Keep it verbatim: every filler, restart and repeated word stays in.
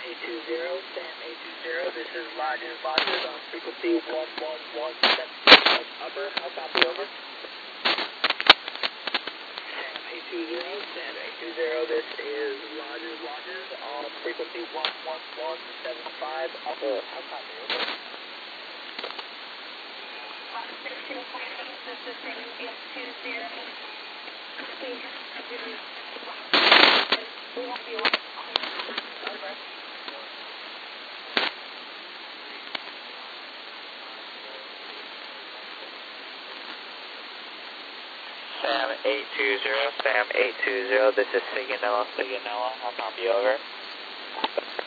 eight two zero, Sam eight two zero, this is Rogers, Rogers on frequency one one one seven six upper, how copy over? Sam eight two zero, Sam eight two zero, this is Rogers, Rogers on frequency one one one seven five upper, how copy over? This is Sam eight two zero, please, we won't be able to over. Sam eight two zero, Sam eight two zero, this is Sigonella, Sigonella, how copy over?